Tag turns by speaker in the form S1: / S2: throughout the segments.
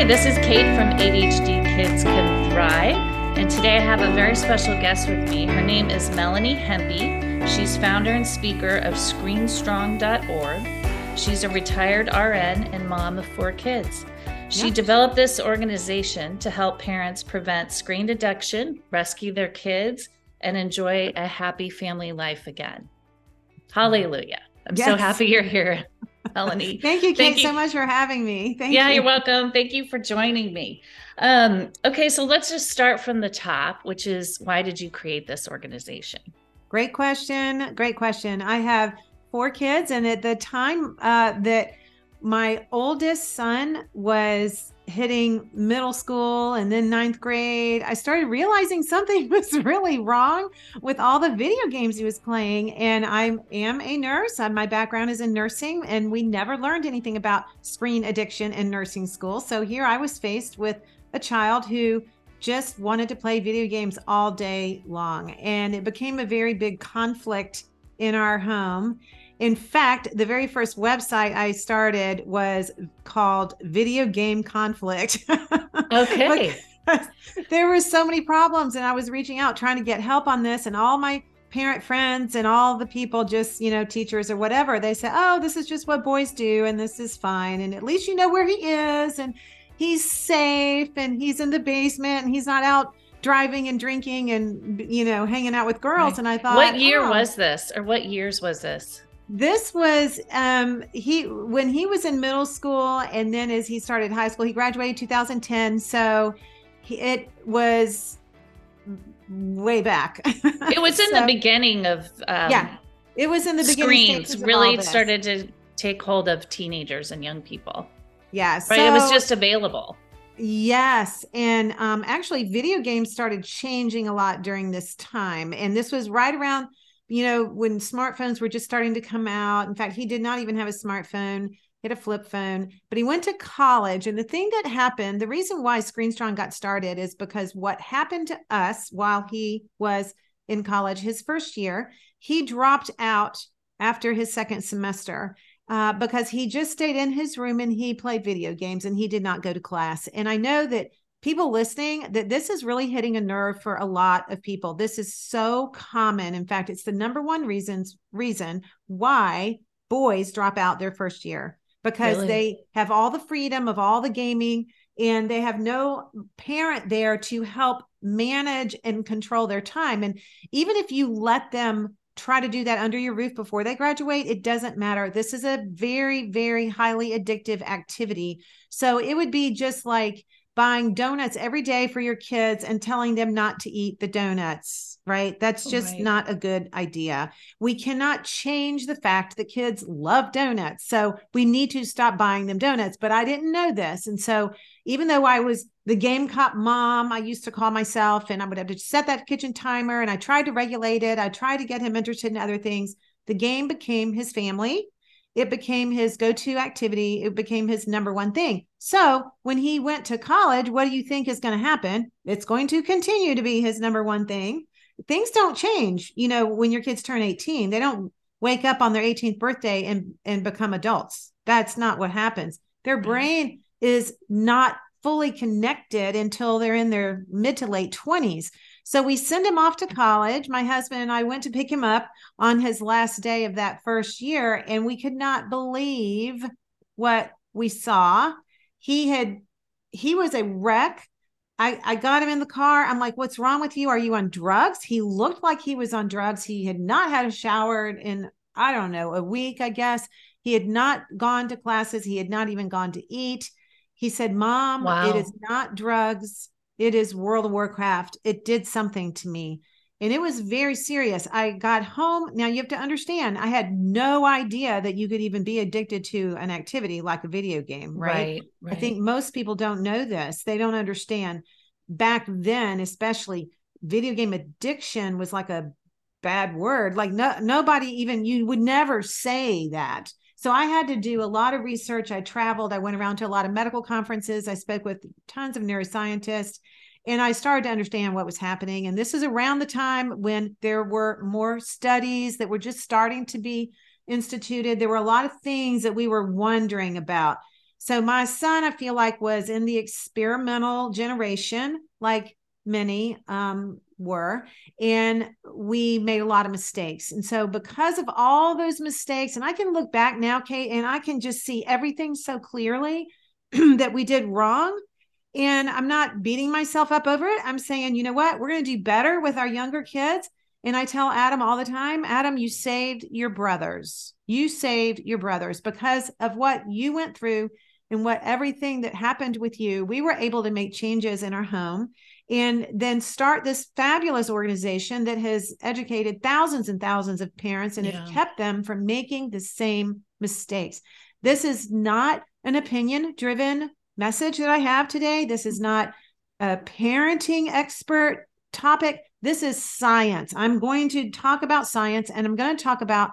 S1: this is Kate from ADHD Kids Can Thrive, and today I have a very special guest with me. Her name is Melanie Hemby. She's founder and speaker of ScreenStrong.org. She's a retired RN and mom of 4 kids. She developed this organization to help parents prevent screen addiction, rescue their kids, and enjoy a happy family life again. Hallelujah. I'm so happy you're here, Melanie.
S2: Thank you, Kate, so much for having me. Thank you.
S1: You're welcome. Thank you for joining me. Okay, so let's just start from the top, which is, why did you create this organization?
S2: Great question. Great question. I have 4 kids, and at the time that my oldest son was hitting middle school and then 9th grade, I started realizing something was really wrong with all the video games he was playing. And I am a nurse. My background is in nursing, and we never learned anything about screen addiction in nursing school. So here I was faced with a child who just wanted to play video games all day long. And it became a very big conflict in our home. In fact, the very first website I started was called Video Game Conflict.
S1: Okay.
S2: There were so many problems, and I was reaching out trying to get help on this, and all my parent friends and all the people, just, teachers or whatever, they said, oh, this is just what boys do, and this is fine. And at least you know where he is, and he's safe, and he's in the basement, and he's not out driving and drinking and, hanging out with girls. Right. And I thought,
S1: what year was this, or what years was this?
S2: This was when he was in middle school, and then as he started high school, he graduated 2010. So it was way back.
S1: It was in the beginning of
S2: it was in the beginning.
S1: Screens really started to take hold of teenagers and young people.
S2: Yes,
S1: right. So, it was just available.
S2: Yes, and actually, video games started changing a lot during this time, and this was right around, when smartphones were just starting to come out. In fact, he did not even have a smartphone. He had a flip phone, but he went to college. And the thing that happened, the reason why ScreenStrong got started is because what happened to us while he was in college, his first year, he dropped out after his second semester because he just stayed in his room and he played video games and he did not go to class. And I know that people listening, that this is really hitting a nerve for a lot of people. This is so common. In fact, it's the number one reason why boys drop out their first year, because they have all the freedom of all the gaming, and they have no parent there to help manage and control their time. And even if you let them try to do that under your roof before they graduate, it doesn't matter. This is a very, very highly addictive activity. So it would be just like buying donuts every day for your kids and telling them not to eat the donuts, right? That's just not a good idea. We cannot change the fact that kids love donuts. So we need to stop buying them donuts. But I didn't know this. And so even though I was the game cop mom, I used to call myself, and I would have to set that kitchen timer, and I tried to regulate it. I tried to get him interested in other things. The game became his family. It became his go-to activity. It became his number one thing. So when he went to college, what do you think is going to happen? It's going to continue to be his number one thing. Things don't change. When your kids turn 18, they don't wake up on their 18th birthday and become adults. That's not what happens. Their brain is not fully connected until they're in their mid to late 20s. So we send him off to college. My husband and I went to pick him up on his last day of that first year, and we could not believe what we saw. He was a wreck. I got him in the car. I'm like, what's wrong with you? Are you on drugs? He looked like he was on drugs. He had not had a shower in, I don't know, a week, I guess. He had not gone to classes. He had not even gone to eat. He said, Mom, It is not drugs. It is World of Warcraft. It did something to me. And it was very serious. I got home. Now you have to understand, I had no idea that you could even be addicted to an activity like a video game, right? I think most people don't know this. They don't understand. Back then, especially, video game addiction was like a bad word. Like nobody even, you would never say that. So I had to do a lot of research. I traveled. I went around to a lot of medical conferences. I spoke with tons of neuroscientists, and I started to understand what was happening. And this is around the time when there were more studies that were just starting to be instituted. There were a lot of things that we were wondering about. So my son, I feel like, was in the experimental generation, like many were, and we made a lot of mistakes. And so because of all those mistakes, and I can look back now, Kate, and I can just see everything so clearly that we did wrong. And I'm not beating myself up over it. I'm saying, you know what? We're going to do better with our younger kids. And I tell Adam all the time, Adam, you saved your brothers. You saved your brothers because of what you went through and what everything that happened with you. We were able to make changes in our home and then start this fabulous organization that has educated thousands and thousands of parents and have kept them from making the same mistakes. This is not an opinion-driven message that I have today. This is not a parenting expert topic. This is science. I'm going to talk about science, and I'm going to talk about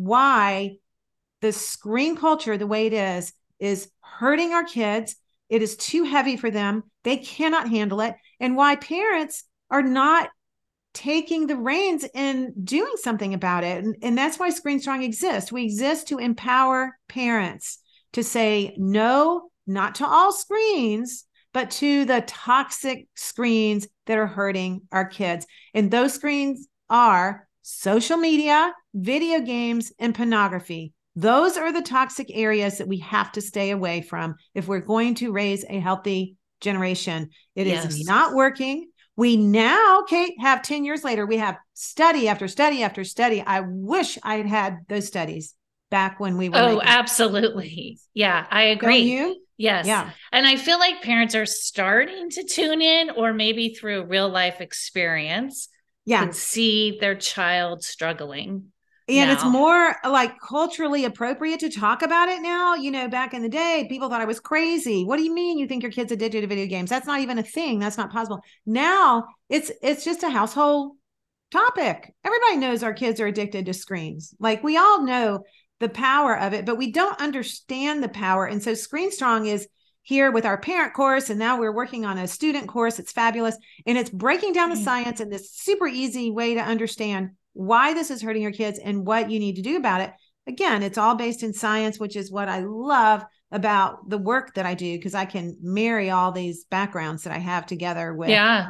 S2: why the screen culture, the way it is hurting our kids. It is too heavy for them. They cannot handle it. And why parents are not taking the reins and doing something about it. And that's why Screen Strong exists. We exist to empower parents to say no, not to all screens, but to the toxic screens that are hurting our kids. And those screens are social media, video games, and pornography. Those are the toxic areas that we have to stay away from if we're going to raise a healthy generation. It is not working. We now, Kate, have 10 years later, we have study after study after study. I wish I had had those studies back when we were.
S1: Oh, absolutely. Yeah, I agree.
S2: Don't you?
S1: Yes.
S2: Yeah.
S1: And I feel like parents are starting to tune in, or maybe through real life experience, can see their child struggling.
S2: And it's more like culturally appropriate to talk about it now. You know, back in the day, people thought I was crazy. What do you mean you think your kid's addicted to video games? That's not even a thing. That's not possible. Now it's just a household topic. Everybody knows our kids are addicted to screens. Like, we all know the power of it, but we don't understand the power. And so Screen Strong is here with our parent course. And now we're working on a student course. It's fabulous. And it's breaking down the science in this super easy way to understand why this is hurting your kids and what you need to do about it. Again, it's all based in science, which is what I love about the work that I do, because I can marry all these backgrounds that I have together with.
S1: Yeah.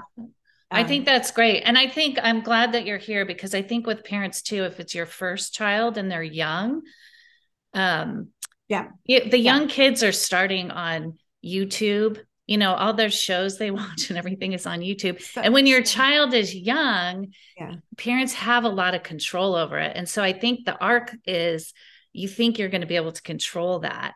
S1: I think that's great. And I think I'm glad that you're here, because I think with parents too, if it's your first child and they're young, the young kids are starting on YouTube, you know, all their shows they watch and everything is on YouTube. And when your child is young, parents have a lot of control over it. And so I think the arc is, you think you're going to be able to control that.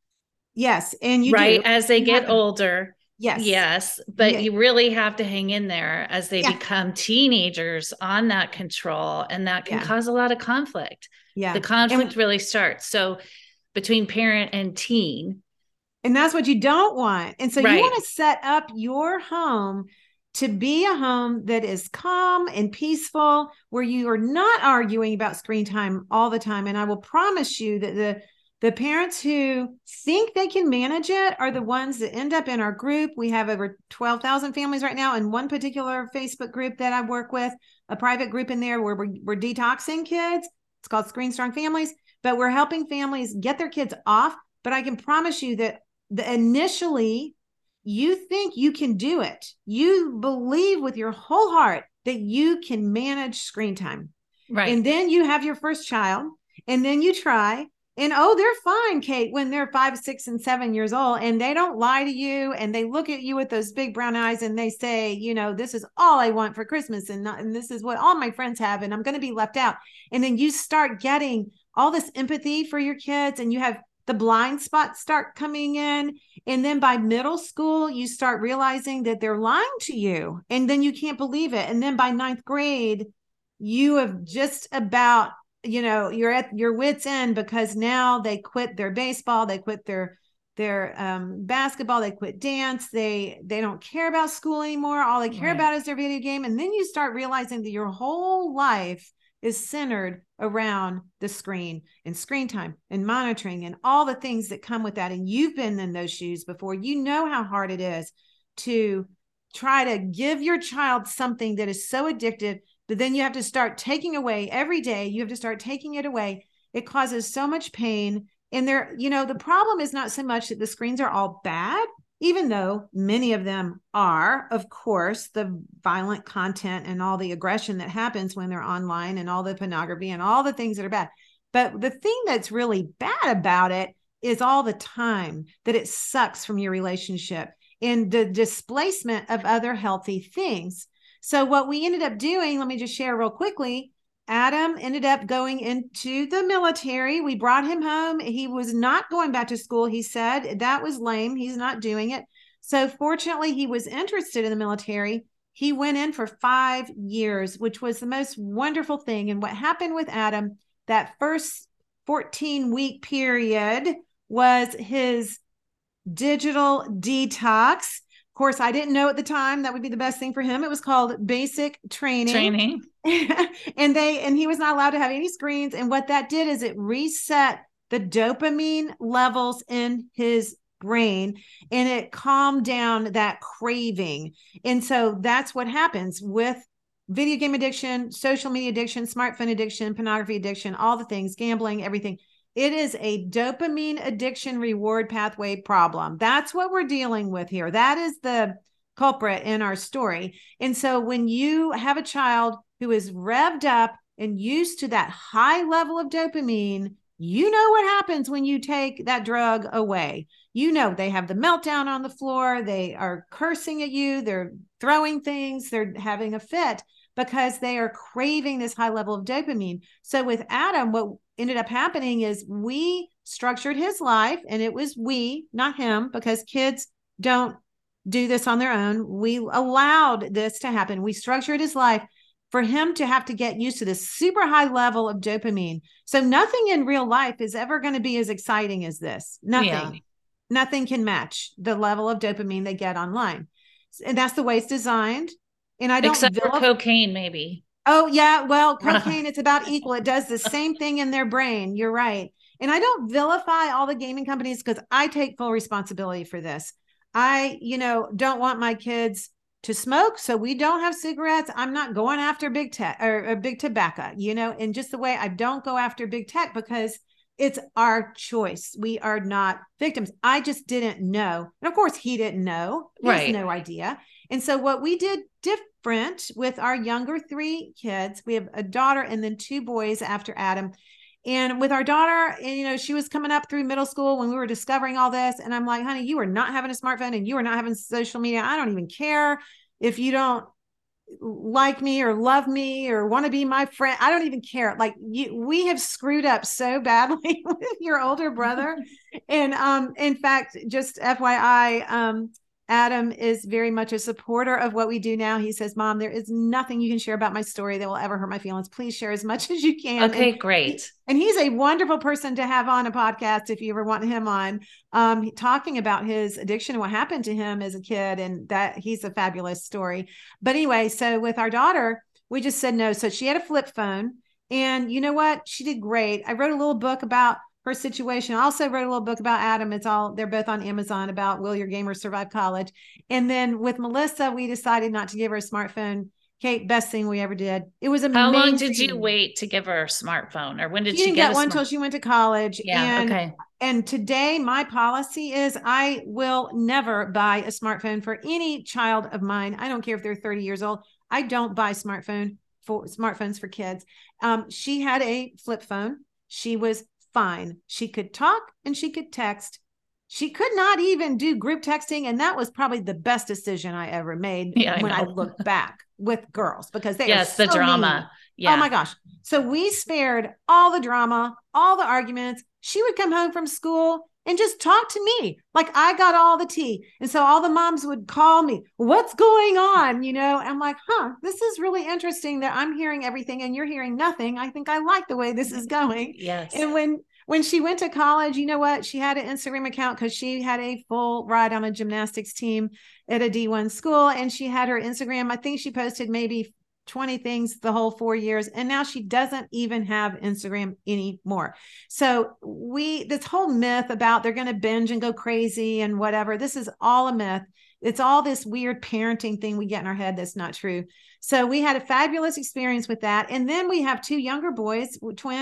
S2: Yes. And you
S1: do. As they
S2: you
S1: get older.
S2: Yes.
S1: But you really have to hang in there as they become teenagers on that control. And that can cause a lot of conflict. The conflict really starts. So between parent and teen.
S2: And that's what you don't want. And so you want to set up your home to be a home that is calm and peaceful, where you are not arguing about screen time all the time. And I will promise you that the parents who think they can manage it are the ones that end up in our group. We have over 12,000 families right now in one particular Facebook group that I work with, a private group in there where we're detoxing kids. It's called Screen Strong Families, but we're helping families get their kids off. But I can promise you that initially you think you can do it. You believe with your whole heart that you can manage screen time.
S1: Right.
S2: And then you have your first child, and then you try, and they're fine, Kate, when they're 5, 6, and 7 years old, and they don't lie to you, and they look at you with those big brown eyes, and they say, you know, this is all I want for Christmas, and this is what all my friends have, and I'm going to be left out. And then you start getting all this empathy for your kids, and you have the blind spots start coming in. And then by middle school, you start realizing that they're lying to you, and then you can't believe it. And then by 9th grade, you have just about, you know, you're at your wit's end, because now they quit their baseball, they quit their basketball, they quit dance, they don't care about school anymore. All they care about is their video game. And then you start realizing that your whole life is centered around the screen and screen time and monitoring and all the things that come with that. And you've been in those shoes before. You know how hard it is to try to give your child something that is so addictive, but then you have to start taking away every day. You have to start taking it away. It causes so much pain. And they're, the problem is not so much that the screens are all bad, even though many of them are, of course, the violent content and all the aggression that happens when they're online and all the pornography and all the things that are bad. But the thing that's really bad about it is all the time that it sucks from your relationship and the displacement of other healthy things. So what we ended up doing, let me just share real quickly. Adam ended up going into the military. We brought him home. He was not going back to school. He said that was lame. He's not doing it. So fortunately, he was interested in the military. He went in for 5 years, which was the most wonderful thing. And what happened with Adam, that first 14-week period was his digital detox. Of course, I didn't know at the time that would be the best thing for him. It was called basic training. and he was not allowed to have any screens. And what that did is it reset the dopamine levels in his brain and it calmed down that craving. And so that's what happens with video game addiction, social media addiction, smartphone addiction, pornography addiction, all the things, gambling, everything. It is a dopamine addiction reward pathway problem. That's what we're dealing with here. That is the culprit in our story. And so when you have a child who is revved up and used to that high level of dopamine, you know what happens when you take that drug away. They have the meltdown on the floor. They are cursing at you. They're throwing things. They're having a fit because they are craving this high level of dopamine. So with Adam, what ended up happening is we structured his life, and it was we, not him, because kids don't do this on their own. We allowed this to happen. We structured his life for him to have to get used to this super high level of dopamine. So nothing in real life is ever going to be as exciting as this. Nothing can match the level of dopamine they get online. And that's the way it's designed. And I don't
S1: except for cocaine, maybe.
S2: Oh, yeah. Well, cocaine, it's about equal. It does the same thing in their brain. You're right. And I don't vilify all the gaming companies because I take full responsibility for this. I, don't want my kids to smoke. So we don't have cigarettes. I'm not going after big tech or big tobacco, and just the way I don't go after big tech because it's our choice. We are not victims. I just didn't know. And of course, he didn't know. He has no idea. And so what we did different with our younger 3 kids, we have a daughter and then 2 boys after Adam. And with our daughter, she was coming up through middle school when we were discovering all this. And I'm like, honey, you are not having a smartphone and you are not having social media. I don't even care if you don't like me or love me or want to be my friend. I don't even care. Like we have screwed up so badly with your older brother. And in fact, just FYI, Adam is very much a supporter of what we do now. He says, Mom, there is nothing you can share about my story that will ever hurt my feelings. Please share as much as you can.
S1: Okay, great.
S2: And he's a wonderful person to have on a podcast if you ever want him on, talking about his addiction and what happened to him as a kid. And that he's a fabulous story. But anyway, so with our daughter, we just said no. So she had a flip phone. And you know what? She did great. I wrote a little book about her situation. I also wrote a little book about Adam. They're both on Amazon about Will Your Gamer Survive College? And then with Melissa, we decided not to give her a smartphone. Kate, best thing we ever did. It was amazing.
S1: How long did you wait to give her a smartphone, or when did she get
S2: one until she went to college?
S1: Yeah. Okay.
S2: And today my policy is I will never buy a smartphone for any child of mine. I don't care if they're 30 years old. I don't buy smartphones for kids. She had a flip phone. She was fine. She could talk and she could text. She could not even do group texting. And that was probably the best decision I ever made when I look back with girls, because they are so
S1: the drama.
S2: Mean. Yeah. Oh my gosh. So we spared all the drama, all the arguments. She would come home from school and just talk to me. Like I got all the tea. And so all the moms would call me, what's going on? I'm like, this is really interesting that I'm hearing everything and you're hearing nothing. I think I like the way this is going.
S1: Yes.
S2: And when she went to college, you know what? She had an Instagram account because she had a full ride on a gymnastics team at a D1 school. And she had her Instagram. I think she posted maybe 20 things the whole 4 years. And now she doesn't even have Instagram anymore. So this whole myth about they're going to binge and go crazy and whatever, this is all a myth. It's all this weird parenting thing we get in our head that's not true. So we had a fabulous experience with that. And then we have 2 younger boys, twins.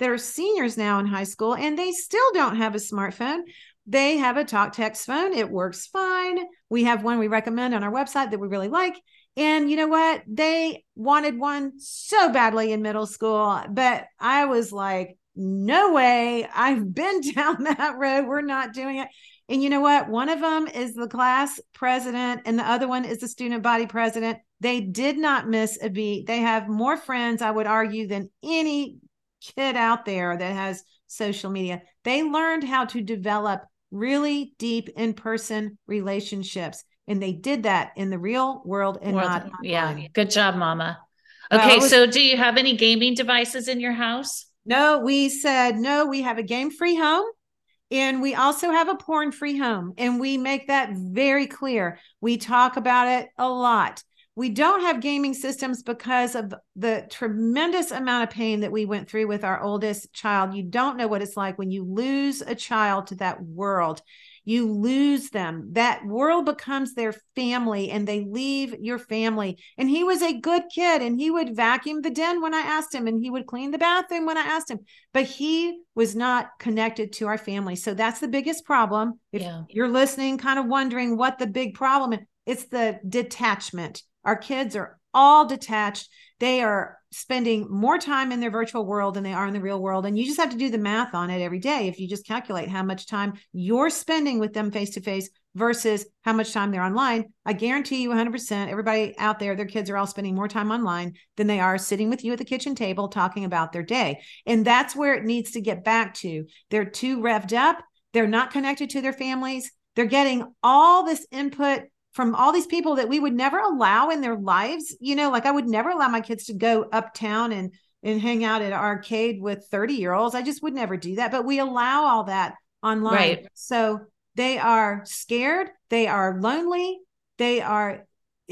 S2: that are seniors now in high school, and they still don't have a smartphone. They have a talk text phone. It works fine. We have one we recommend on our website that we really like. And you know what? They wanted one so badly in middle school, but I was like, no way. I've been down that road. We're not doing it. And you know what? One of them is the class president and the other one is the student body president. They did not miss a beat. They have more friends, I would argue, than any kid out there that has social media. They learned how to develop really deep in-person relationships. And they did that in the real world and not online.
S1: Yeah. Good job, Mama. Okay. So do you have any gaming devices in your house?
S2: No, we said, no, we have a game-free home. And we also have a porn-free home. And we make that very clear. We talk about it a lot. We don't have gaming systems because of the tremendous amount of pain that we went through with our oldest child. You don't know what it's like when you lose a child to that world. You lose them. That world becomes their family and they leave your family. And he was a good kid and he would vacuum the den when I asked him and he would clean the bathroom when I asked him, but he was not connected to our family. So that's the biggest problem. If you're listening, kind of wondering what the big problem is, it's the detachment. Our kids are all detached. They are spending more time in their virtual world than they are in the real world. And you just have to do the math on it every day. If you just calculate how much time you're spending with them face-to-face versus how much time they're online, I guarantee you 100%, everybody out there, their kids are all spending more time online than they are sitting with you at the kitchen table talking about their day. And that's where it needs to get back to. They're too revved up. They're not connected to their families. They're getting all this input from all these people that we would never allow in their lives. You know, like I would never allow my kids to go uptown and hang out at an arcade with 30-year-olds. I just would never do that. But we allow all that online. Right. So they are scared. They are lonely. They are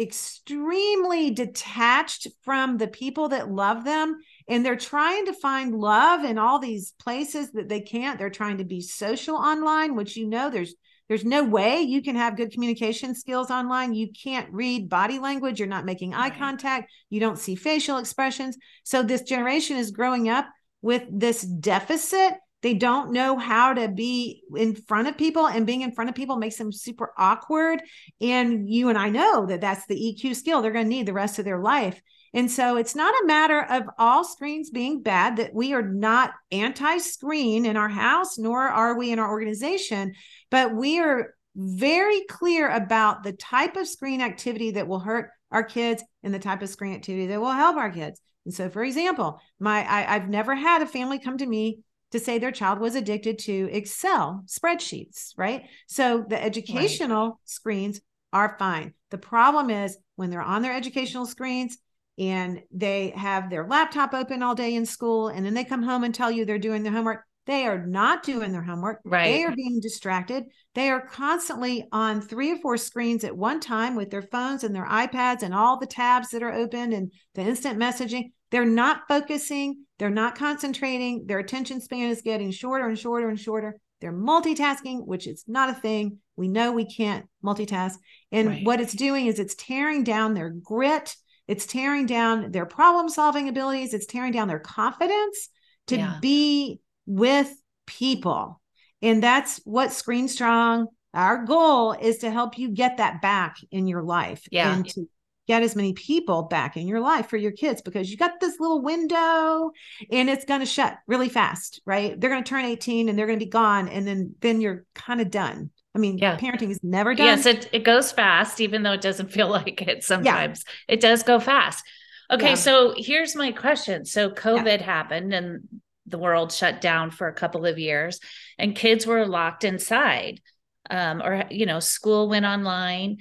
S2: extremely detached from the people that love them. And they're trying to find love in all these places that they can't. They're trying to be social online, which, you know, there's no way you can have good communication skills online. You can't read body language. You're not making eye contact. You don't see facial expressions. So this generation is growing up with this deficit. They don't know how to be in front of people, and being in front of people makes them super awkward. And you and I know that that's the EQ skill they're going to need the rest of their life. And so it's not a matter of all screens being bad, that we are not anti-screen in our house, nor are we in our organization, but we are very clear about the type of screen activity that will hurt our kids and the type of screen activity that will help our kids. And so, for example, I've never had a family come to me to say their child was addicted to Excel spreadsheets, right? So the educational screens are fine. The problem is when they're on their educational screens, and they have their laptop open all day in school, and then they come home and tell you they're doing their homework. They are not doing their homework. Right. They are being distracted. They are constantly on 3 or 4 screens at one time with their phones and their iPads and all the tabs that are open and the instant messaging. They're not focusing. They're not concentrating. Their attention span is getting shorter and shorter and shorter. They're multitasking, which is not a thing. We know we can't multitask. And what it's doing is it's tearing down their grit. It's tearing down their problem-solving abilities. It's tearing down their confidence to be with people. And that's what Screen Strong, our goal is to help you get that back in your life and to get as many people back in your life for your kids, because you got this little window and it's going to shut really fast, right? They're going to turn 18 and they're going to be gone. And then you're kind of done. I mean, parenting is never done.
S1: Yes, it goes fast, even though it doesn't feel like it sometimes. It does go fast. Okay, so here's my question. So COVID happened and the world shut down for a couple of years and kids were locked inside. Or, you know, school went online.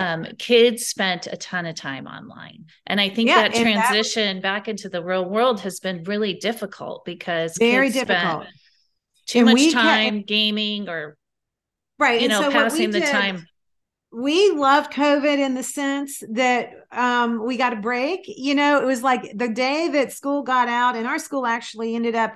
S1: Kids spent a ton of time online. And I think that transition back into the real world has been really difficult because kids spent too much time gaming or you know, so passing the time.
S2: We loved COVID in the sense that we got a break. You know, it was like the day that school got out, and our school actually ended up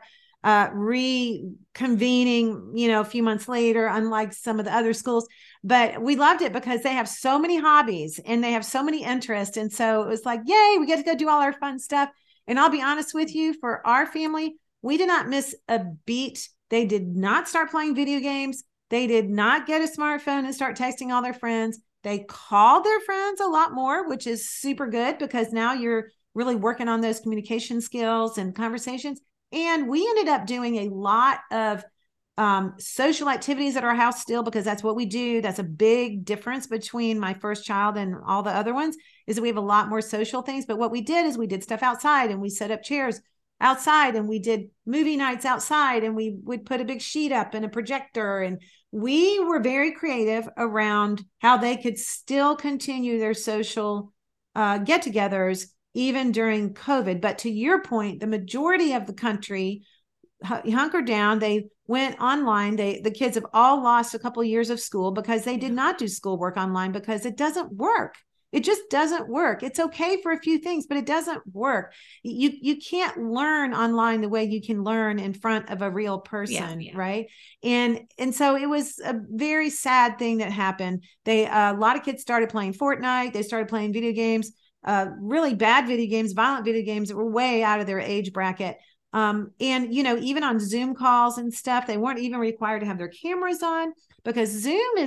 S2: reconvening, you know, a few months later, unlike some of the other schools. But we loved it because they have so many hobbies and they have so many interests. And so it was like, yay, we get to go do all our fun stuff. And I'll be honest with you, for our family, We did not miss a beat. They did not start playing video games. They did not get a smartphone and start texting all their friends. They called their friends a lot more, which is super good because now you're really working on those communication skills and conversations. And we ended up doing a lot of social activities at our house still, because that's what we do. That's a big difference between my first child and all the other ones, is that we have a lot more social things. But what we did is we did stuff outside, and we set up chairs outside, and we did movie nights outside, and we would put a big sheet up and a projector. And we were very creative around how they could still continue their social get-togethers even during COVID. But to your point, the majority of the country hunkered down. They went online. The kids have all lost a couple of years of school because they did not do schoolwork online, because it doesn't work. It just doesn't work. It's okay for a few things, but it doesn't work. You can't learn online the way you can learn in front of a real person, right? And so it was a very sad thing that happened. A lot of kids started playing Fortnite. They started playing video games, really bad video games, violent video games that were way out of their age bracket. And, even on Zoom calls and stuff, they weren't even required to have their cameras on, because Zoom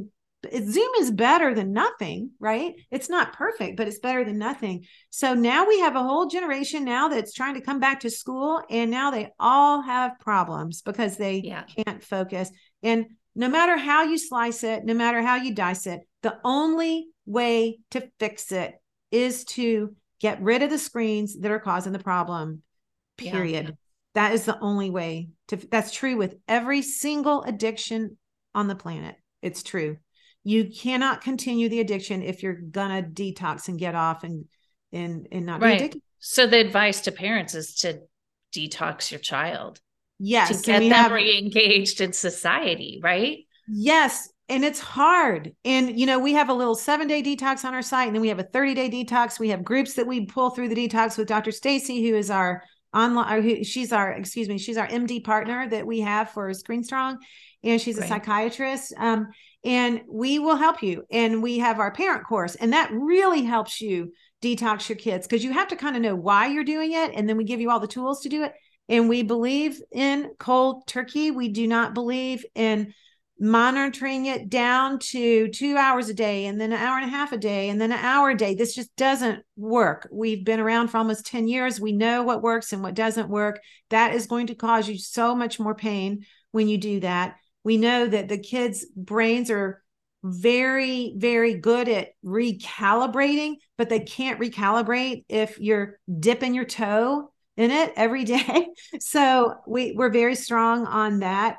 S2: is better than nothing, right? It's not perfect, but it's better than nothing. So now we have a whole generation now that's trying to come back to school, and now they all have problems because they can't focus. And no matter how you slice it, no matter how you dice it, the only way to fix it is to get rid of the screens that are causing the problem. Period. Yeah. That is the only way that's true with every single addiction on the planet. It's true. You cannot continue the addiction if you're gonna detox and get off and not be addicted.
S1: So the advice to parents is to detox your child.
S2: Yes.
S1: To get them re-engaged in society, right?
S2: Yes. And it's hard. And, we have a little 7-day detox on our site, and then we have a 30-day detox. We have groups that we pull through the detox with Dr. Stacy, who is our she's our MD partner that we have for Screen Strong, and she's a psychiatrist. And we will help you. And we have our parent course, and that really helps you detox your kids, because you have to kind of know why you're doing it. And then we give you all the tools to do it. And we believe in cold turkey. We do not believe in monitoring it down to 2 hours a day, and then an hour and a half a day, and then an hour a day. This just doesn't work. We've been around for almost 10 years. We know what works and what doesn't work. That is going to cause you so much more pain when you do that. We know that the kids' brains are very, very good at recalibrating, but they can't recalibrate if you're dipping your toe in it every day. So we're very strong on that.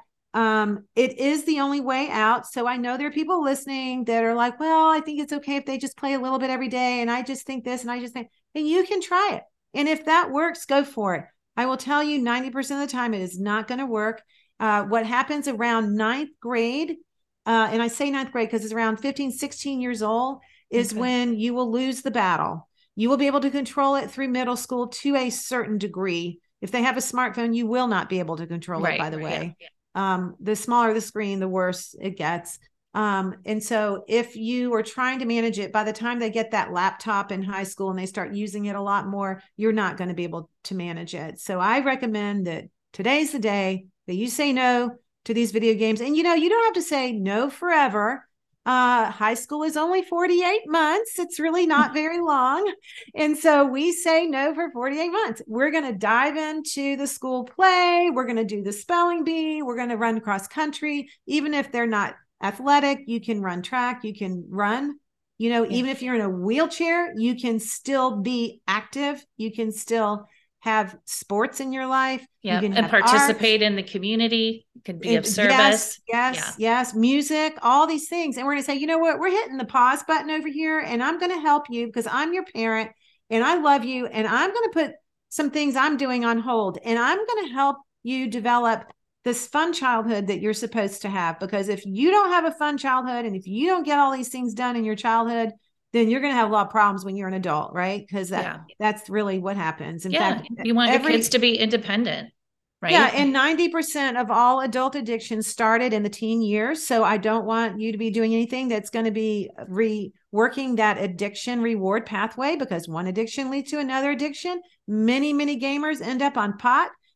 S2: It is the only way out. So I know there are people listening that are like, well, I think it's okay if they just play a little bit every day, and I just think this, and I just think, and you can try it. And if that works, go for it. I will tell you 90% of the time, it is not going to work. What happens around ninth grade, and I say ninth grade because it's around 15, 16 years old, is when you will lose the battle. You will be able to control it through middle school to a certain degree. If they have a smartphone, you will not be able to control it, by the way. Yeah. The smaller the screen, the worse it gets. And so if you are trying to manage it, by the time they get that laptop in high school and they start using it a lot more, you're not going to be able to manage it. So I recommend that today's the day that you say no to these video games. And, you don't have to say no forever. High school is only 48 months. It's really not very long. And so we say no for 48 months. We're going to dive into the school play. We're going to do the spelling bee. We're going to run cross country. Even if they're not athletic, you can run track, you can run, even if you're in a wheelchair, you can still be active. You can still have sports in your life.
S1: Yeah. And participate in the community. You can be of service.
S2: Yes. Music, all these things. And we're going to say, you know what, we're hitting the pause button over here, and I'm going to help you because I'm your parent and I love you. And I'm going to put some things I'm doing on hold, and I'm going to help you develop this fun childhood that you're supposed to have. Because if you don't have a fun childhood, and if you don't get all these things done in your childhood, then you're going to have a lot of problems when you're an adult, right? Because that's really what happens. In fact,
S1: you want your kids to be independent, right?
S2: Yeah, and 90% of all adult addictions started in the teen years. So I don't want you to be doing anything that's going to be reworking that addiction reward pathway, because one addiction leads to another addiction. Many, many gamers end up on pot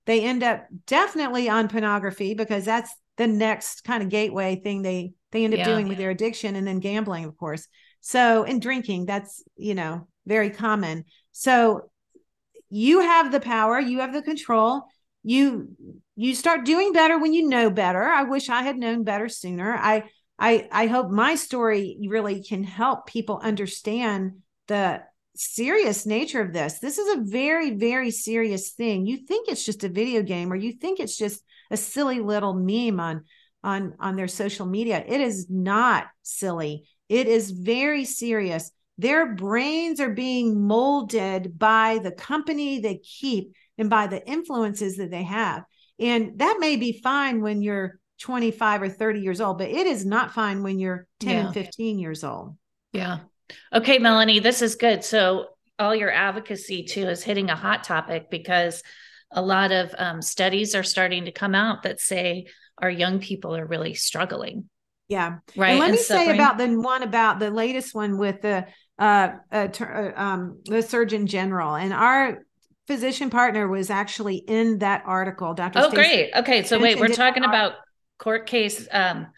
S2: They end up definitely on pornography because that's the next kind of gateway thing they end up doing with their addiction, and then gambling, of course. So, and drinking, that's, very common. So you have the power, you have the control. You start doing better when you know better. I wish I had known better sooner. I hope my story really can help people understand the serious nature of this. This is a very, very serious thing. You think it's just a video game, or you think it's just a silly little meme on their social media. It is not silly. It is very serious. Their brains are being molded by the company they keep and by the influences that they have. And that may be fine when you're 25 or 30 years old, but it is not fine when you're 10 and 15 years old.
S1: Yeah. Okay, Melanie, this is good. So all your advocacy too is hitting a hot topic, because a lot of studies are starting to come out that say our young people are really struggling.
S2: Yeah.
S1: Right.
S2: And let me say about the latest one with the Surgeon General, and our physician partner was actually in that article. Dr.
S1: Oh, great. Okay. So wait, we're talking about court case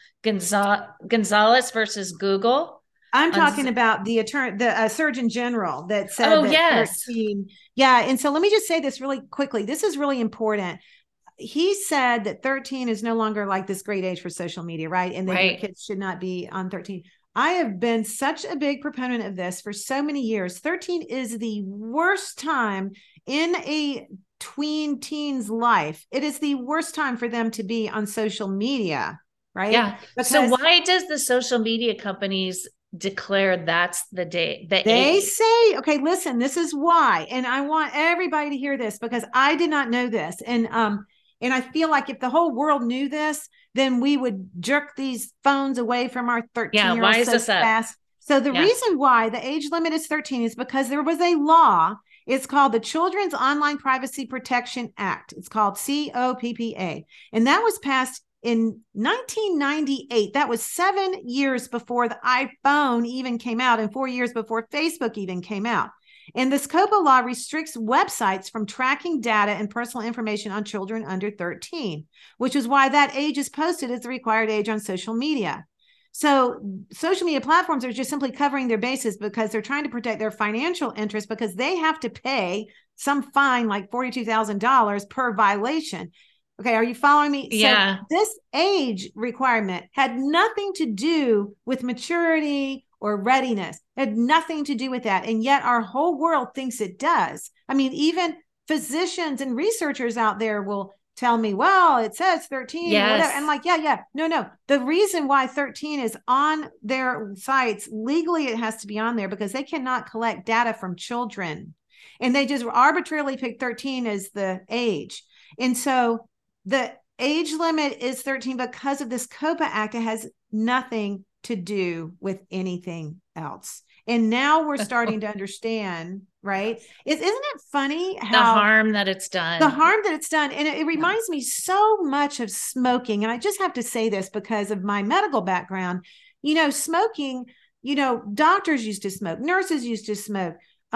S1: Gonzalez versus Google.
S2: I'm talking about the Surgeon General that said
S1: that yes.
S2: 13. Yeah. And so let me just say this really quickly. This is really important. He said that 13 is no longer like this great age for social media, right? And that your kids should not be on 13. I have been such a big proponent of this for so many years. 13 is the worst time in a tween teen's life. It is the worst time for them to be on social media, right?
S1: Yeah. So why does the social media companies declare that's the day
S2: they say, okay, listen, this is why. And I want everybody to hear this, because I did not know this. And I feel like if the whole world knew this, then we would jerk these phones away from our 13-year-olds so fast. So the reason why the age limit is 13 is because there was a law. It's called the Children's Online Privacy Protection Act. It's called COPPA. And that was passed in 1998. That was 7 years before the iPhone even came out, and 4 years before Facebook even came out. And this COPPA law restricts websites from tracking data and personal information on children under 13, which is why that age is posted as the required age on social media. So social media platforms are just simply covering their bases because they're trying to protect their financial interests, because they have to pay some fine like $42,000 per violation. Okay, are you following me?
S1: Yeah.
S2: So this age requirement had nothing to do with maturity or readiness. It had nothing to do with that. And yet our whole world thinks it does. I mean, even physicians and researchers out there will tell me, well, it says 13.
S1: Yes.
S2: Whatever. And like, yeah. No. The reason why 13 is on their sites, legally it has to be on there because they cannot collect data from children. And they just arbitrarily pick 13 as the age. And so the age limit is 13 because of this COPPA Act. It has nothing to do with anything else. And now we're starting to understand, right? Isn't it funny how
S1: the harm that it's done?
S2: The harm that it's done. And it reminds me so much of smoking. And I just have to say this because of my medical background. Smoking, doctors used to smoke, nurses used to smoke.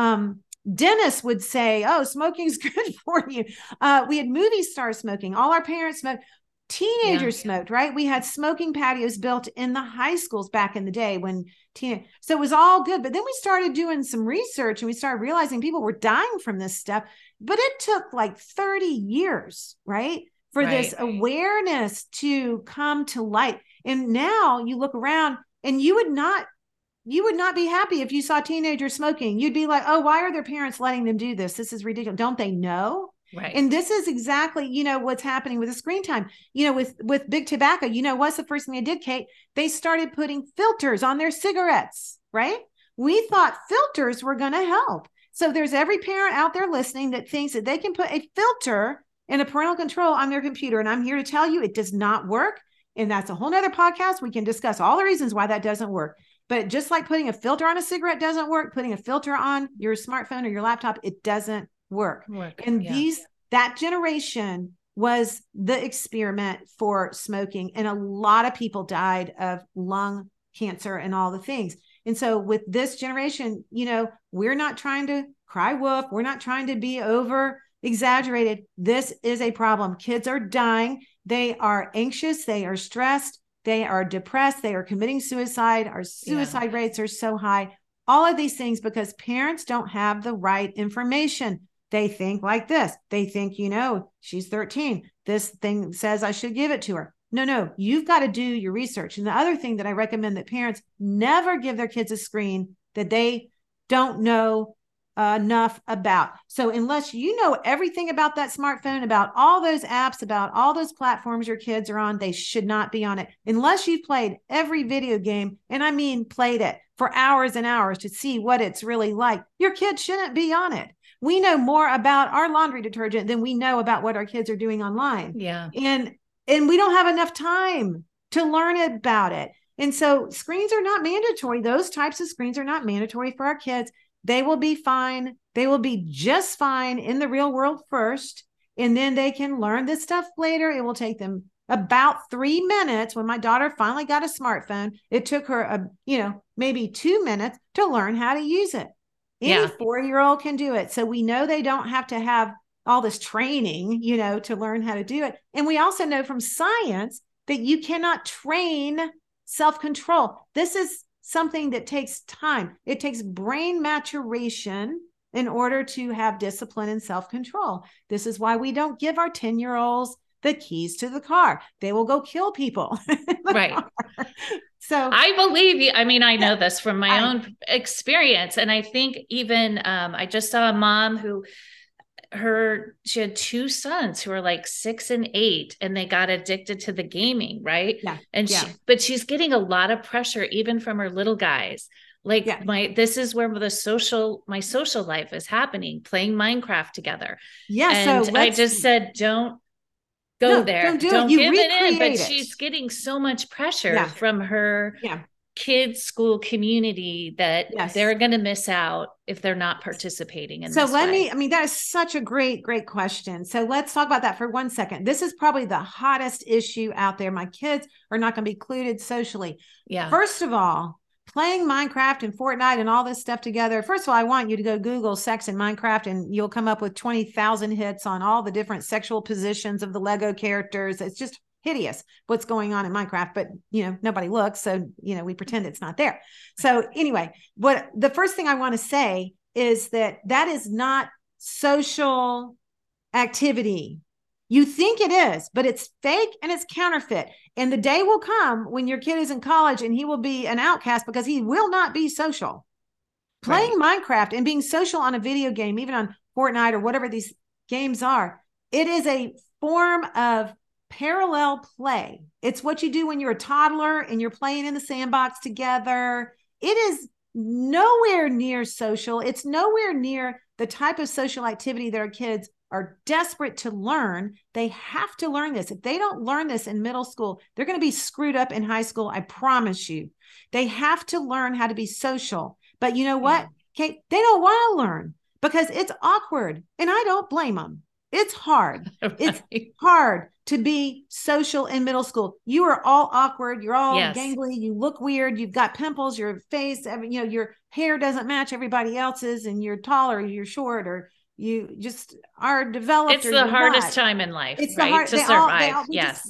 S2: Dentists would say, oh, smoking's good for you. We had movie stars smoking. All our parents smoked. Teenagers smoked, right? We had smoking patios built in the high schools back in the day so it was all good. But then we started doing some research and we started realizing people were dying from this stuff. But it took like 30 years, right? For this awareness to come to light. And now you look around and you would not be happy if you saw teenagers smoking. You'd be like, oh, why are their parents letting them do this? This is ridiculous. Don't they know?
S1: Right.
S2: And this is exactly, what's happening with the screen time, with big tobacco. What's the first thing they did, Kate? They started putting filters on their cigarettes, right? We thought filters were going to help. So there's every parent out there listening that thinks that they can put a filter and a parental control on their computer. And I'm here to tell you it does not work. And that's a whole nother podcast. We can discuss all the reasons why that doesn't work. But just like putting a filter on a cigarette doesn't work, putting a filter on your smartphone or your laptop, it doesn't work. And that generation was the experiment for smoking. And a lot of people died of lung cancer and all the things. And so with this generation, we're not trying to cry wolf. We're not trying to be over exaggerated. This is a problem. Kids are dying. They are anxious. They are stressed. They are depressed. They are committing suicide. Our suicide rates are so high. All of these things because parents don't have the right information. They think like this. They think, she's 13. This thing says I should give it to her. No, you've got to do your research. And the other thing that I recommend that parents never give their kids a screen that they don't know enough about. So unless you know everything about that smartphone, about all those apps, about all those platforms your kids are on, they should not be on it. Unless you've played every video game, and I mean played it for hours and hours to see what it's really like, your kids shouldn't be on it. We know more about our laundry detergent than we know about what our kids are doing online.
S1: Yeah.
S2: And we don't have enough time to learn about it. And so screens are not mandatory. Those types of screens are not mandatory for our kids. They will be fine. They will be just fine in the real world first. And then they can learn this stuff later. It will take them about 3 minutes. When my daughter finally got a smartphone, it took her, maybe 2 minutes to learn how to use it. Any 4-year-old can do it. So we know they don't have to have all this training, to learn how to do it. And we also know from science that you cannot train self-control. This is something that takes time. It takes brain maturation in order to have discipline and self-control. This is why we don't give our 10-year-olds the keys to the car. They will go kill people.
S1: Right.
S2: So
S1: I believe you. I mean, I know this from my own experience. And I think even I just saw a mom who she had 2 sons who are like 6 and 8, and they got addicted to the gaming. Right.
S2: Yeah.
S1: And but she's getting a lot of pressure, even from her little guys. Like this is where my social life is happening, playing Minecraft together.
S2: Yeah.
S1: And
S2: so
S1: I just said, don't go there. Don't give it in. But she's getting so much pressure from her kids' school community that they're going to miss out if they're not participating in this.
S2: So that is such a great question. So let's talk about that for 1 second. This is probably the hottest issue out there. My kids are not going to be included socially. Yeah. First of all, playing Minecraft and Fortnite and all this stuff together. First of all, I want you to go Google sex in Minecraft, and you'll come up with 20,000 hits on all the different sexual positions of the Lego characters. It's just hideous what's going on in Minecraft, but nobody looks. So, we pretend it's not there. So anyway, the first thing I want to say is that is not social activity. You think it is, but it's fake and it's counterfeit. And the day will come when your kid is in college and he will be an outcast because he will not be social. Playing Minecraft and being social on a video game, even on Fortnite or whatever these games are, it is a form of parallel play. It's what you do when you're a toddler and you're playing in the sandbox together. It is nowhere near social. It's nowhere near the type of social activity that our kids are desperate to learn. They have to learn this. If they don't learn this in middle school, they're going to be screwed up in high school. I promise you. They have to learn how to be social. But you know what, Kate? They don't want to learn because it's awkward. And I don't blame them. It's hard. It's hard to be social in middle school. You are all awkward. You're all gangly. You look weird. You've got pimples. Your face, your hair doesn't match everybody else's, and you're tall or you're short or you just are developed.
S1: It's the hardest time in life, to survive.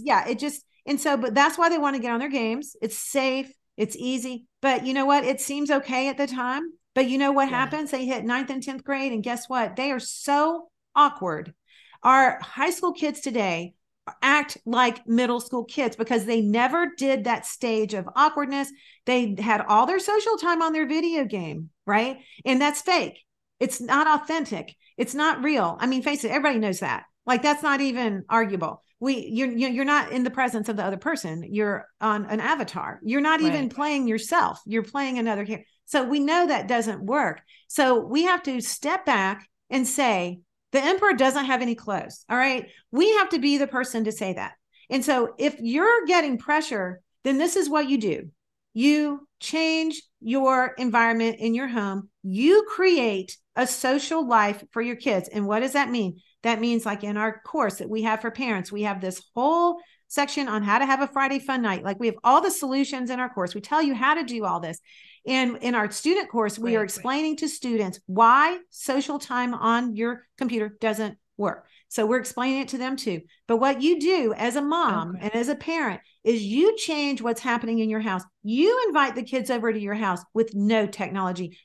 S2: But that's why they want to get on their games. It's safe. It's easy. But you know what? It seems okay at the time. But you know what happens? They hit 9th and 10th grade, and guess what? They are so awkward. Our high school kids today act like middle school kids because they never did that stage of awkwardness. They had all their social time on their video game, right? And that's fake. It's not authentic. It's not real. I mean, face it, everybody knows that. Like, that's not even arguable. You're not in the presence of the other person. You're on an avatar. You're not even playing yourself. You're playing another character. So we know that doesn't work. So we have to step back and say, the emperor doesn't have any clothes. All right. We have to be the person to say that. And so if you're getting pressure, then this is what you do. You change your environment in your home. You create a social life for your kids. And what does that mean? That means, like in our course that we have for parents, we have this whole section on how to have a Friday fun night. Like, we have all the solutions in our course. We tell you how to do all this. And in our student course, we are explaining to students why social time on your computer doesn't work. So we're explaining it to them too. But what you do as a mom and as a parent is you change what's happening in your house. You invite the kids over to your house with no technology.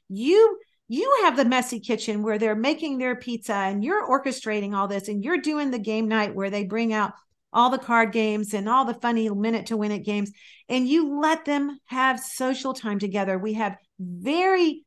S2: You have the messy kitchen where they're making their pizza and you're orchestrating all this, and you're doing the game night where they bring out all the card games and all the funny minute to win it games, and you let them have social time together. We have very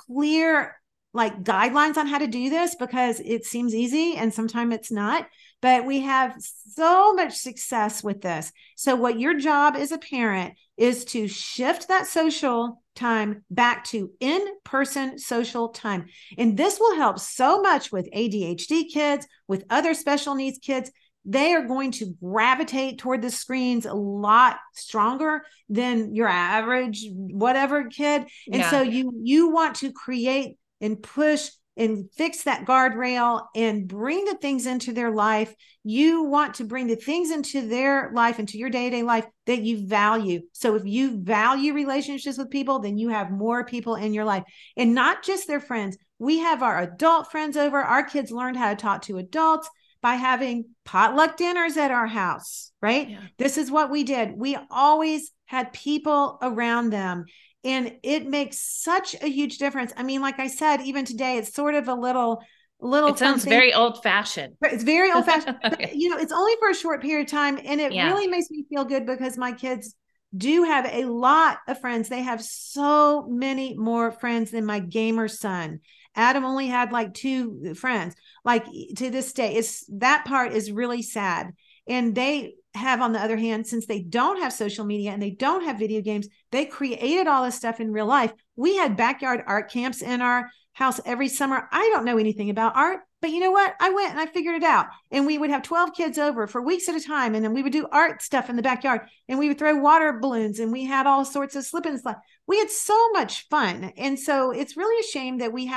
S2: clear like guidelines on how to do this because it seems easy and sometimes it's not, but we have so much success with this. So what your job as a parent is to shift that social time back to in-person social time. And this will help so much with ADHD kids, with other special needs kids. They are going to gravitate toward the screens a lot stronger than your average whatever kid. And so you want to create and push and fix that guardrail and bring the things into their life. You want to bring the things into their life, into your day-to-day life that you value. So if you value relationships with people, then you have more people in your life, and not just their friends. We have our adult friends over. Our kids learned how to talk to adults by having potluck dinners at our house, right? Yeah. This is what we did. We always had people around them. And it makes such a huge difference. I mean, like I said, even today, it's sort of a little.
S1: It sounds very old fashioned.
S2: It's very old fashioned. But, you know, it's only for a short period of time. And it really makes me feel good because my kids do have a lot of friends. They have so many more friends than my gamer son. Adam only had like 2 friends. Like to this day, that part is really sad. And they have, on the other hand, since they don't have social media and they don't have video games, they created all this stuff in real life. We had backyard art camps in our house every summer. I don't know anything about art, but you know what? I went and I figured it out. And we would have 12 kids over for weeks at a time. And then we would do art stuff in the backyard, and we would throw water balloons, and we had all sorts of slip and slide. We had so much fun. And so it's really a shame that we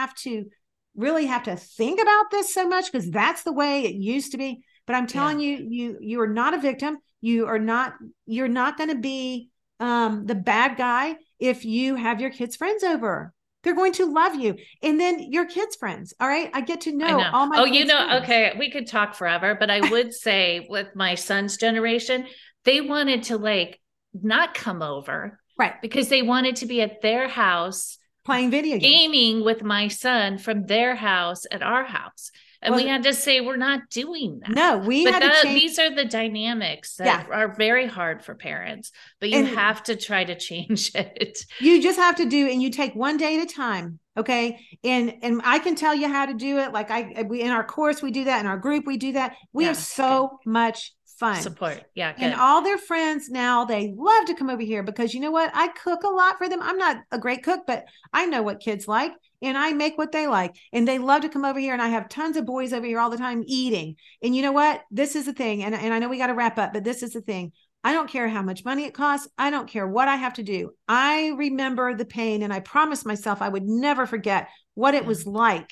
S2: really have to think about this so much, because that's the way it used to be. But I'm telling you are not a victim. You're not going to be the bad guy if you have your kids' friends over. They're going to love you. And then your kids' friends. All right. I get to know all my kids' friends.
S1: Okay. We could talk forever, but I would say with my son's generation, they wanted to like not come over.
S2: Right.
S1: Because they wanted to be at their house
S2: playing video games,
S1: gaming with my son from their house at our house. And we had to say, we're not doing that.
S2: No,
S1: these are the dynamics that are very hard for parents, but you have to try to change it.
S2: You just have to do, and you take one day at a time. Okay. And I can tell you how to do it. Like we, in our course, we do that. In our group, we do that. We have so much fun.
S1: Support. Yeah. Good.
S2: And all their friends now, they love to come over here because you know what? I cook a lot for them. I'm not a great cook, but I know what kids like and I make what they like. And they love to come over here. And I have tons of boys over here all the time eating. And you know what? This is the thing. And I know we got to wrap up, but this is the thing. I don't care how much money it costs. I don't care what I have to do. I remember the pain, and I promised myself I would never forget what it was like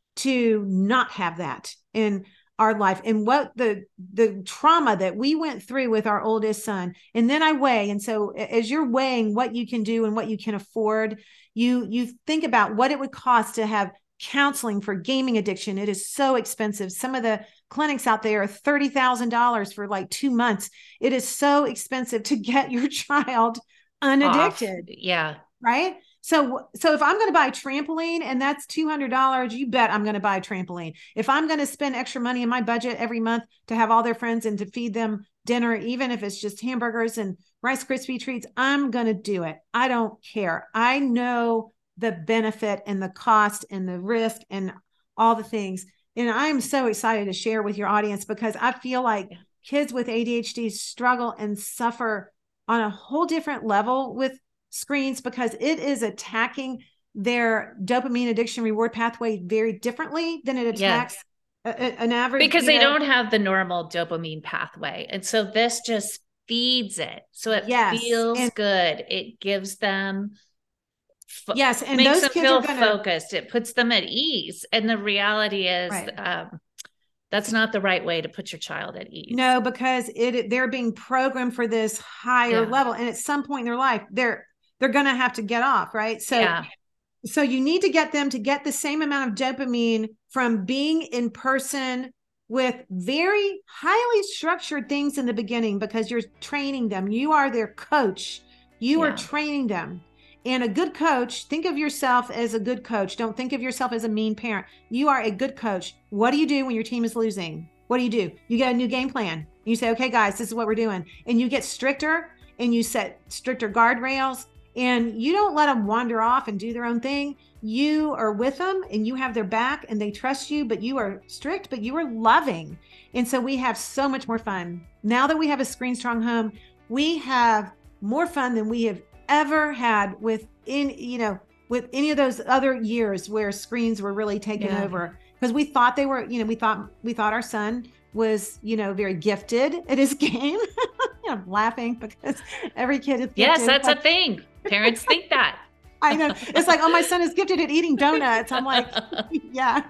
S2: to not have that in our life, and what the trauma that we went through with our oldest son. And then I weigh. And so as you're weighing what you can do and what you can afford, you think about what it would cost to have counseling for gaming addiction. It is so expensive. Some of the clinics out there are $30,000 for like 2 months. It is so expensive to get your child unaddicted.
S1: Yeah.
S2: Right. So if I'm going to buy a trampoline and that's $200, you bet I'm going to buy a trampoline. If I'm going to spend extra money in my budget every month to have all their friends and to feed them dinner, even if it's just hamburgers and Rice Krispie treats, I'm going to do it. I don't care. I know the benefit and the cost and the risk and all the things. And I'm so excited to share with your audience because I feel like kids with ADHD struggle and suffer on a whole different level with screens because it is attacking their dopamine addiction reward pathway very differently than it attacks an average.
S1: Because they don't have the normal dopamine pathway. And so this just feeds it. So it feels good. It gives them
S2: and
S1: makes them feel focused. It puts them at ease. And the reality is that's not the right way to put your child at ease.
S2: No, because they're being programmed for this higher level. And at some point in their life, they're going to have to get off. Right. So you need to get them to get the same amount of dopamine from being in person with very highly structured things in the beginning because you're training them. You are their coach. You are training them. And a good coach, think of yourself as a good coach. Don't think of yourself as a mean parent. You are a good coach. What do you do when your team is losing? What do? You get a new game plan. You say, okay, guys, this is what we're doing. And you get stricter and you set stricter guardrails and you don't let them wander off and do their own thing. You are with them and you have their back and they trust you, but you are strict, but you are loving. And so we have so much more fun. Now that we have a Screen Strong home, we have more fun than we have ever had with any of those other years where screens were really taken over, because we thought they were, we thought our son was, very gifted at his game. I'm laughing because every kid is gifted.
S1: Yes, that's a thing. Parents think that.
S2: I know. It's like, oh, my son is gifted at eating donuts. I'm like, yeah.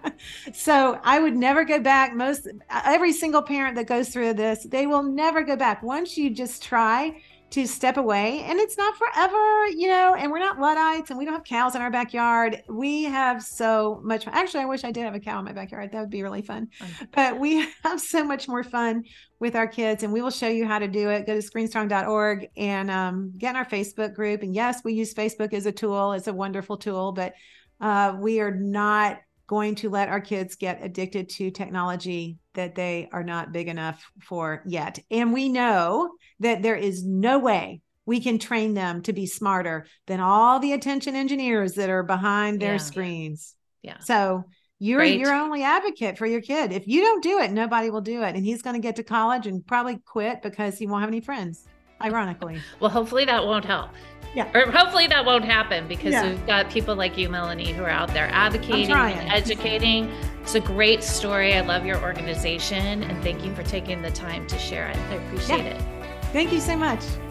S2: So I would never go back. Every single parent that goes through this, they will never go back. Once you just try to step away, and it's not forever, and we're not Luddites and we don't have cows in our backyard. We have so much fun. Actually, I wish I did have a cow in my backyard. That would be really fun. But we have so much more fun with our kids, and we will show you how to do it. Go to screenstrong.org and get in our Facebook group. And yes, we use Facebook as a tool. It's a wonderful tool, but we are not going to let our kids get addicted to technology that they are not big enough for yet. And we know that there is no way we can train them to be smarter than all the attention engineers that are behind their screens. Yeah. So you're your only advocate for your kid. If you don't do it, nobody will do it. And he's going to get to college and probably quit because he won't have any friends, ironically.
S1: Well, hopefully that won't help. Yeah. Or hopefully that won't happen because we've got people like you, Melanie, who are out there advocating and educating. It's a great story. I love your organization and thank you for taking the time to share it. I appreciate it.
S2: Thank you so much.